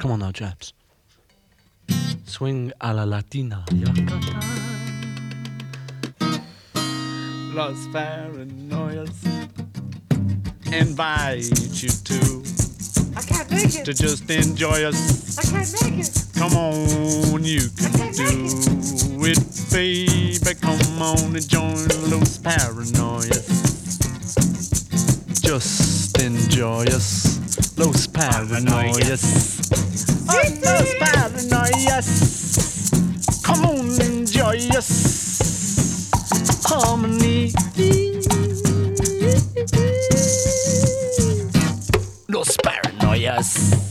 Come on now, chaps. Swing a la latina. Yucatan. Los Paranoias invite you to I can't make it. to just enjoy us. I can't make it. Come on, you can do it, baby. Come on and join Los Paranoias. Just enjoy us, Los Paranoias. Los Paranoias. Come on, enjoy us. Harmony. Los Paranoias.